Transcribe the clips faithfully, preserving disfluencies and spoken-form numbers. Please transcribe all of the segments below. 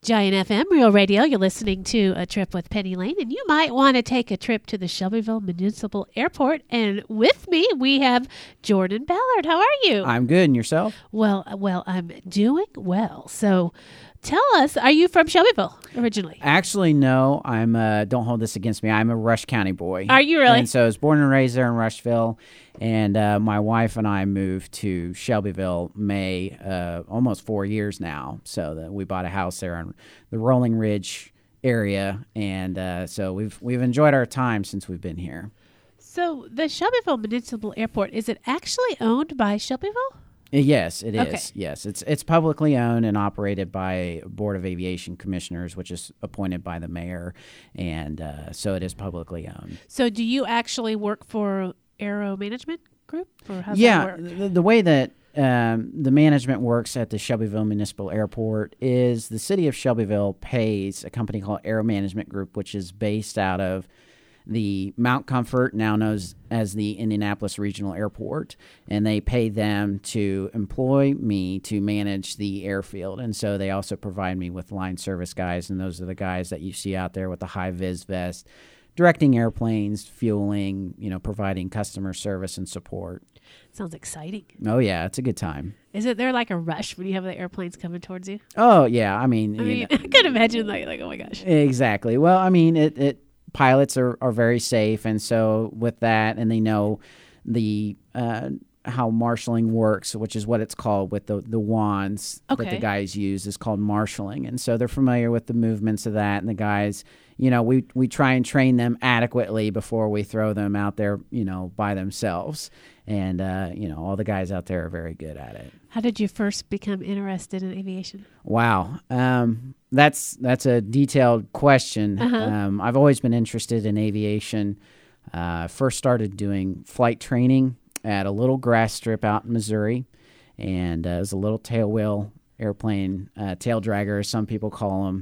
Giant F M, Real Radio. You're listening to A Trip with Penny Lane, and you might want to take a trip to the Shelbyville Municipal Airport. And with me, we have Jordan Ballard. How are you? I'm good. And yourself? Well, well, I'm doing well. So tell us, are you from Shelbyville originally? Actually, no. I'm. Uh, don't hold this against me. I'm a Rush County boy. Are you really? And so I was born and raised there in Rushville. And uh, my wife and I moved to Shelbyville May, uh, almost four years now. So that we bought a house there in the Rolling Ridge area, and uh, so we've we've enjoyed our time since we've been here. So the Shelbyville Municipal Airport, is it actually owned by Shelbyville? Yes, it is. Okay. Yes, it's it's publicly owned and operated by Board of Aviation Commissioners, which is appointed by the mayor, and uh, so it is publicly owned. So do you actually work for Aero Management Group, or how's yeah, that work? The, the way that um, the management works at the Shelbyville Municipal Airport is the city of Shelbyville pays a company called Aero Management Group, which is based out of the Mount Comfort, now known as the Indianapolis Regional Airport, and they pay them to employ me to manage the airfield. And so they also provide me with line service guys, and those are the guys that you see out there with the high-vis vest, directing airplanes, fueling, you know, providing customer service and support. Sounds exciting. Oh, yeah, it's a good time. Is it there like a rush when you have the airplanes coming towards you? Oh, yeah, I mean... I you mean, know, I could imagine like, like, oh my gosh. Exactly. Well, I mean, it, it pilots are, are very safe, and so with that, and they know the... Uh, how marshaling works, which is what it's called with the, the wands Okay. that the guys use, is called marshaling. And so they're familiar with the movements of that. And the guys, you know, we, we try and train them adequately before we throw them out there, you know, by themselves. And, uh, you know, all the guys out there are very good at it. How did you first become interested in aviation? Wow. Um, that's, that's a detailed question. Uh-huh. Um, I've always been interested in aviation. Uh, first started doing flight training at a little grass strip out in Missouri, and uh, it was a little tail wheel airplane, uh, tail dragger, as some people call them.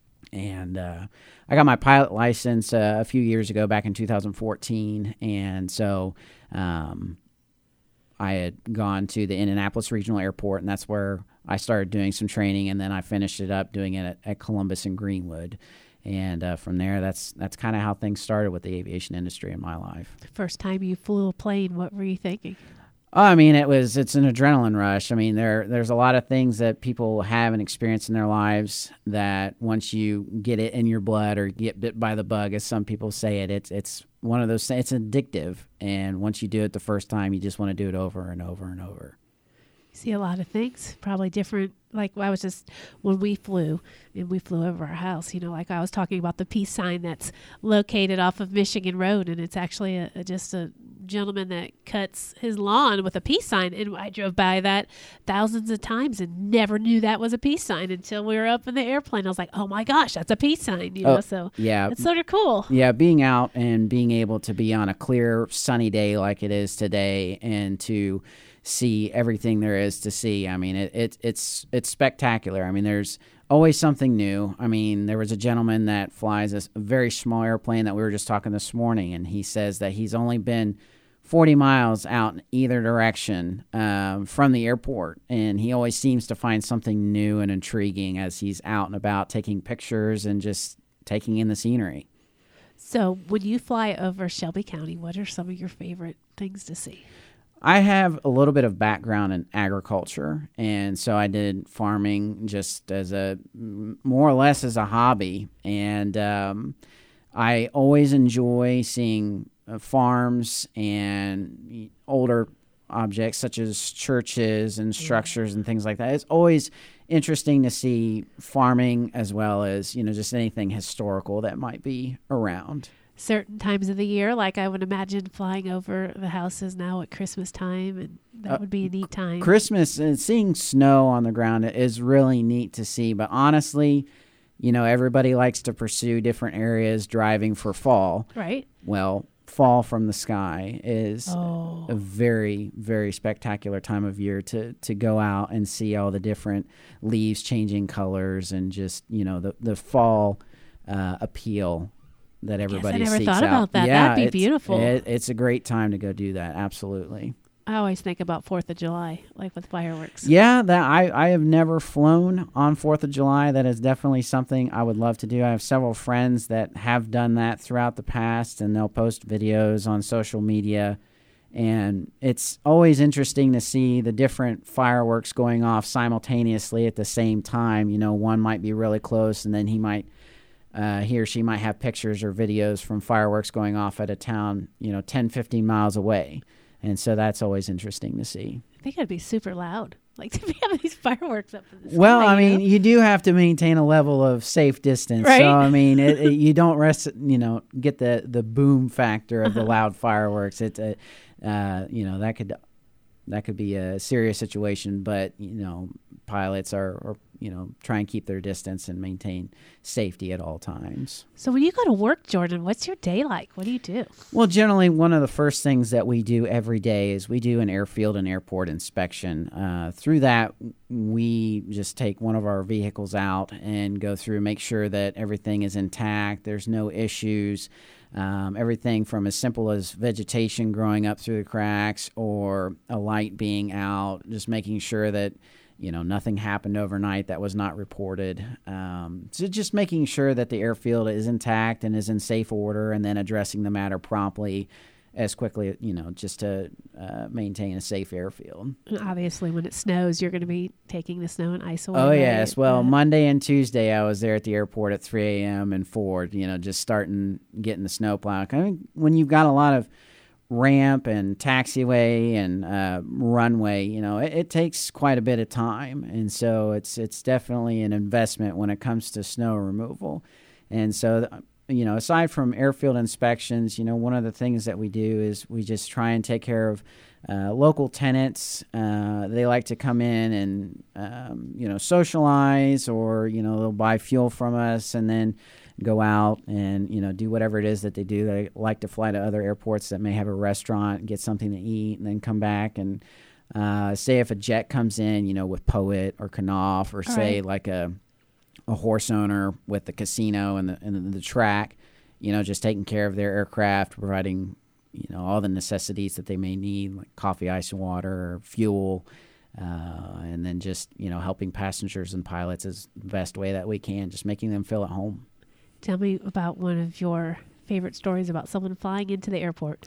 And uh, I got my pilot license uh, a few years ago, back in two thousand fourteen, and so um, I had gone to the Indianapolis Regional Airport, and that's where I started doing some training, and then I finished it up doing it at, at Columbus and Greenwood. And uh, from there, that's that's kind of how things started with the aviation industry in my life. First time you flew a plane, what were you thinking? Oh, I mean, it was it's an adrenaline rush. I mean, there there's a lot of things that people have and experience in their lives that once you get it in your blood or get bit by the bug, as some people say it, it's it's one of those things. It's addictive, and once you do it the first time, you just want to do it over and over and over. You see a lot of things, probably different. Like I was just, when we flew, and we flew over our house, you know, like I was talking about the peace sign that's located off of Michigan Road, and it's actually a, a, just a gentleman that cuts his lawn with a peace sign. And I drove by that thousands of times and never knew that was a peace sign until we were up in the airplane. I was like, oh my gosh, that's a peace sign, you Oh, know, so yeah. it's sort of cool. Yeah, being out and being able to be on a clear, sunny day like it is today, and to see everything there is to see. I mean, it, it it's it's spectacular. I mean, there's always something new. I mean, there was a gentleman that flies a very small airplane that we were just talking this morning, and he says that he's only been forty miles out in either direction um, from the airport, and he always seems to find something new and intriguing as he's out and about taking pictures and just taking in the scenery. So when you fly over Shelby County, what are some of your favorite things to see? I have a little bit of background in agriculture, and so I did farming just as a, more or less as a hobby, and um, I always enjoy seeing uh, farms and older objects such as churches and structures and things like that. It's always interesting to see farming as well as, you know, just anything historical that might be around. Certain times of the year, like I would imagine flying over the houses now at Christmas time, and that Uh, would be a neat time. Christmas and seeing snow on the ground is really neat to see. But honestly, you know, everybody likes to pursue different areas driving for fall. Right? Well, fall from the sky is Oh. a very, very spectacular time of year to, to go out and see all the different leaves changing colors and just, you know, the, the fall uh, appeal that everybody Yes, I never seeks thought out. about that. Yeah, That'd be it's- beautiful. It, it's a great time to go do that. Absolutely. I always think about Fourth of July, like with fireworks. Yeah, that I, I have never flown on Fourth of July. That is definitely something I would love to do. I have several friends that have done that throughout the past, and they'll post videos on social media. And it's always interesting to see the different fireworks going off simultaneously at the same time. You know, one might be really close, and then he might, uh, he or she might have pictures or videos from fireworks going off at a town, you know, ten, fifteen miles away. And so that's always interesting to see. I think it'd be super loud, like to be having these fireworks up in the sky. Well, I mean, know? you do have to maintain a level of safe distance. Right? So, I mean, it, it, you don't rest, you know, get the, the boom factor of Uh-huh. the loud fireworks. It's a, uh, you know, that could that could be a serious situation. But you know, pilots are, are you know, try and keep their distance and maintain safety at all times. So when you go to work, Jordan, what's your day like? What do you do? Well, generally, one of the first things that we do every day is we do an airfield and airport inspection. Uh, through that, we just take one of our vehicles out and go through, make sure that everything is intact, there's no issues. Um, everything from as simple as vegetation growing up through the cracks or a light being out, just making sure that you know, nothing happened overnight that was not reported. Um, so just making sure that the airfield is intact and is in safe order, and then addressing the matter promptly as quickly, you know, just to uh, maintain a safe airfield. And obviously, when it snows, you're going to be taking the snow and ice away. Oh, right? yes. Well, Uh, Monday and Tuesday, I was there at the airport at three a.m. and Ford, you know, just starting, getting the snow plow. I mean, when you've got a lot of ramp and taxiway and uh, runway, you know, it, it takes quite a bit of time. And so it's it's definitely an investment when it comes to snow removal. And so, you know, aside from airfield inspections, you know, one of the things that we do is we just try and take care of uh, local tenants. Uh, they like to come in and, um, you know, socialize, or, you know, they'll buy fuel from us and then go out and, you know, do whatever it is that they do. They like to fly to other airports that may have a restaurant, get something to eat, and then come back. And uh, say if a jet comes in, you know, with Poet or Knopf, or All say right. like a a horse owner with the casino and the and the track, you know, just taking care of their aircraft, providing, you know, all the necessities that they may need, like coffee, ice, and water, or fuel, uh, and then just, you know, helping passengers and pilots as the best way that we can, just making them feel at home. Tell me about one of your favorite stories about someone flying into the airport.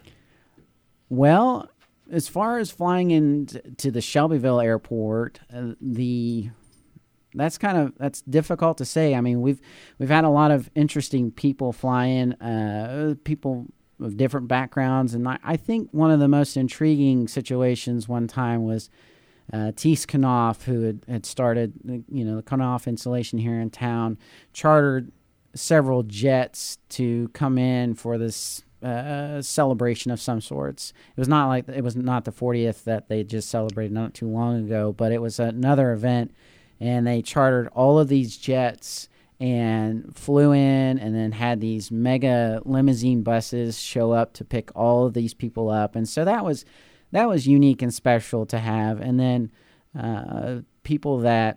Well, as far as flying into the Shelbyville airport, uh, the that's kind of that's difficult to say. I mean, we've we've had a lot of interesting people fly in, uh, people of different backgrounds, and I, I think one of the most intriguing situations one time was uh, Thies Knopf, who had, had started, you know, the Knopf installation here in town, chartered several jets to come in for this uh, celebration of some sorts. It was not like it was not the fortieth that they just celebrated not too long ago, but it was another event. And they chartered all of these jets and flew in, and then had these mega limousine buses show up to pick all of these people up. And so that was that was unique and special to have. And then uh, people that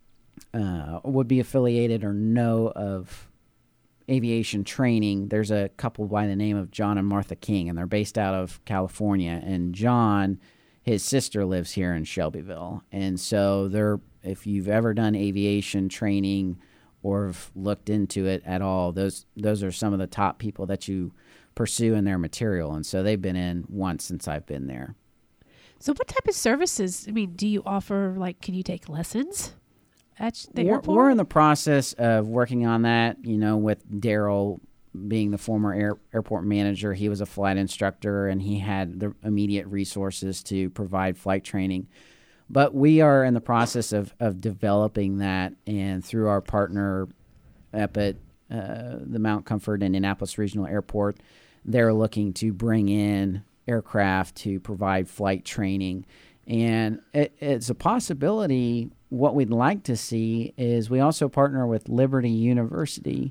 uh, would be affiliated or know of aviation training. There's a couple by the name of John and Martha King, and they're based out of California. And John, his sister, lives here in Shelbyville. And so they're, if you've ever done aviation training or have looked into it at all, those those are some of the top people that you pursue in their material. And so they've been in once since I've been there. So what type of services, I mean, do you offer, like, can you take lessons at the We're, airport? we're in the process of working on that, you know, with Daryl being the former air, airport manager. He was a flight instructor, and he had the immediate resources to provide flight training. But we are in the process of, of developing that, and through our partner up at uh, the Mount Comfort Indianapolis Regional Airport, they're looking to bring in aircraft to provide flight training. And it, it's a possibility. What we'd like to see is we also partner with Liberty University,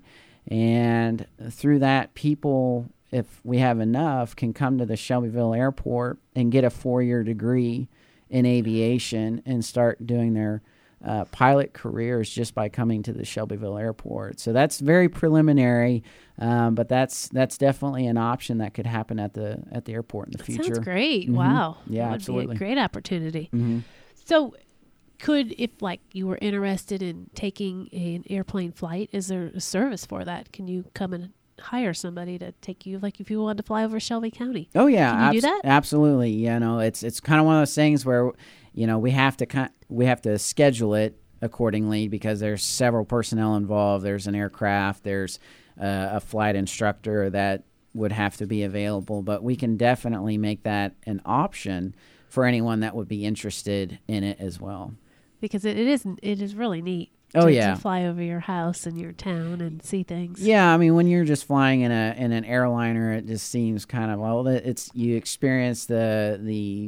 and through that, people, if we have enough, can come to the Shelbyville Airport and get a four-year degree in aviation and start doing their uh, pilot careers just by coming to the Shelbyville Airport. So that's very preliminary, um, but that's that's definitely an option that could happen at the at the airport in the That future. sounds great. Mhm. Wow. Yeah, that would absolutely. be a great opportunity. hmm So could, if like you were interested in taking an airplane flight, is there a service for that? Can you come and hire somebody to take you, like if you wanted to fly over Shelby County? Oh yeah, Can you do abs- that? absolutely. You know, it's it's kind of one of those things where, you know, we have to kind we have to schedule it accordingly because there's several personnel involved. There's an aircraft. There's uh, a flight instructor that would have to be available. But we can definitely make that an option for anyone that would be interested in it as well. Because it, it isn't. It is really neat. Oh to, yeah. to fly over your house and your town and see things. Yeah, I mean, when you're just flying in a in an airliner, it just seems kind of well. It's you experience the the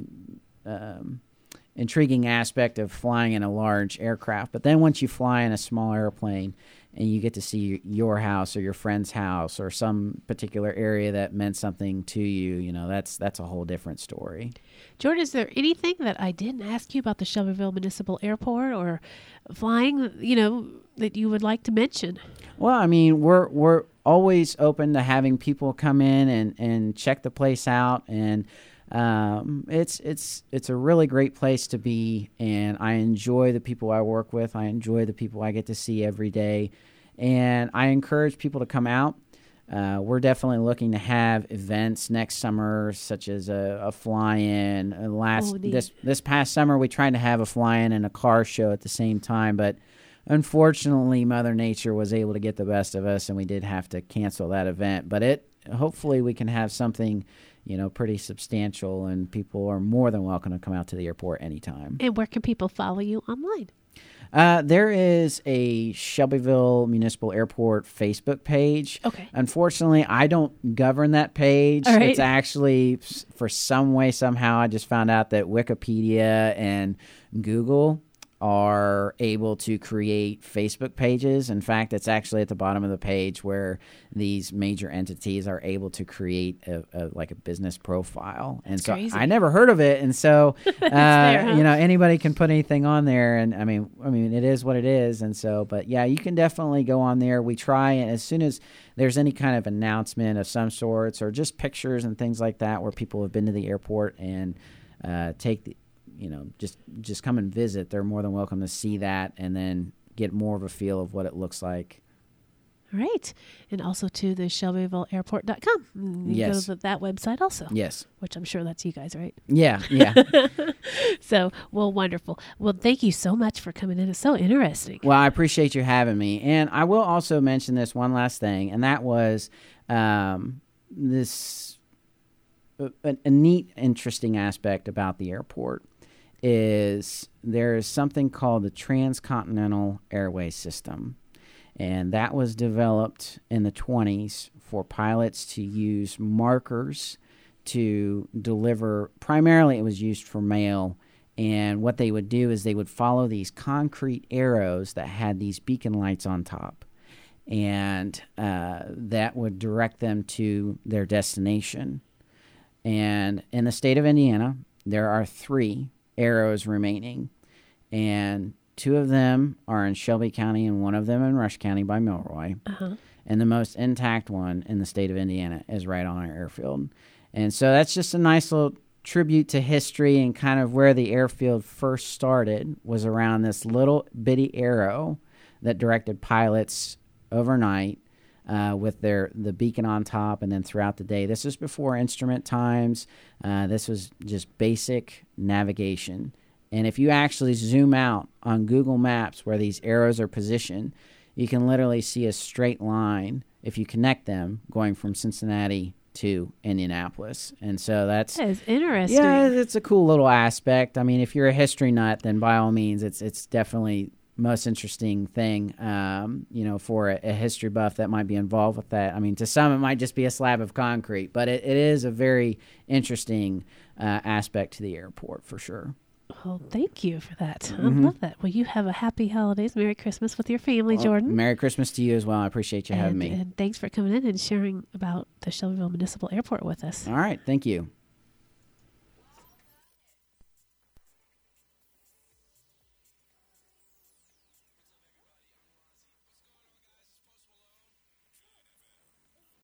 um, intriguing aspect of flying in a large aircraft, but then once you fly in a small airplane and you get to see your house or your friend's house or some particular area that meant something to you, you know, that's that's a whole different story. Jordan, is there anything that I didn't ask you about the Shelbyville Municipal Airport or flying, you know, that you would like to mention? Well, I mean, we're we're always open to having people come in and, and check the place out, and um, it's it's it's a really great place to be. And I enjoy the people I work with. I enjoy the people I get to see every day, and I encourage people to come out. Uh, we're definitely looking to have events next summer, such as a, a fly-in. Uh, last Oh, neat. this this past summer, we tried to have a fly-in and a car show at the same time, but unfortunately, Mother Nature was able to get the best of us, and we did have to cancel that event. But it hopefully we can have something, you know, pretty substantial, and people are more than welcome to come out to the airport anytime. And where can people follow you online? Uh, there is a Shelbyville Municipal Airport Facebook page. Okay. Unfortunately, I don't govern that page. All right. It's actually, s- for some way, somehow, I just found out that Wikipedia and Google are able to create Facebook pages. In fact, it's actually at the bottom of the page where these major entities are able to create a, a like a business profile. And That's so crazy. I never heard of it, and so uh, there, huh? you know, anybody can put anything on there. And I mean, I mean, it is what it is. And so, but yeah, you can definitely go on there. We try, and as soon as there's any kind of announcement of some sorts, or just pictures and things like that, where people have been to the airport and uh, take the you know, just just come and visit. They're more than welcome to see that and then get more of a feel of what it looks like. All right. And also to the Shelbyville Airport dot com. You Yes. go to that website also, Yes. which I'm sure that's you guys, right? Yeah. Yeah. So, well, wonderful. Well, thank you so much for coming in. It's so interesting. Well, I appreciate you having me. And I will also mention this one last thing, and that was um, this a, a neat, interesting aspect about the airport is there is something called the Transcontinental Airway System. And that was developed in the twenties for pilots to use markers to deliver. Primarily, it was used for mail. And what they would do is they would follow these concrete arrows that had these beacon lights on top. And uh, that would direct them to their destination. And in the state of Indiana, there are three arrows remaining. And two of them are in Shelby County and one of them in Rush County by Milroy. Uh-huh. And the most intact one in the state of Indiana is right on our airfield. And so that's just a nice little tribute to history, and kind of where the airfield first started was around this little bitty arrow that directed pilots overnight uh, with their the beacon on top, and then throughout the day. This was before instrument times. Uh, this was just basic navigation. And if you actually zoom out on Google Maps where these arrows are positioned, you can literally see a straight line, if you connect them, going from Cincinnati to Indianapolis. And so that's... That is interesting. Yeah, it's a cool little aspect. I mean, if you're a history nut, then by all means, it's it's definitely most interesting thing, um, you know, for a, a history buff that might be involved with that. I mean, to some, it might just be a slab of concrete, but it, it is a very interesting uh, aspect to the airport for sure. Well, thank you for that. Mhm. I love that. Well, you have a happy holidays. Merry Christmas with your family, Well, Jordan. Merry Christmas to you as well. I appreciate you having and, me. and thanks for coming in and sharing about the Shelbyville Municipal Airport with us. All right. Thank you.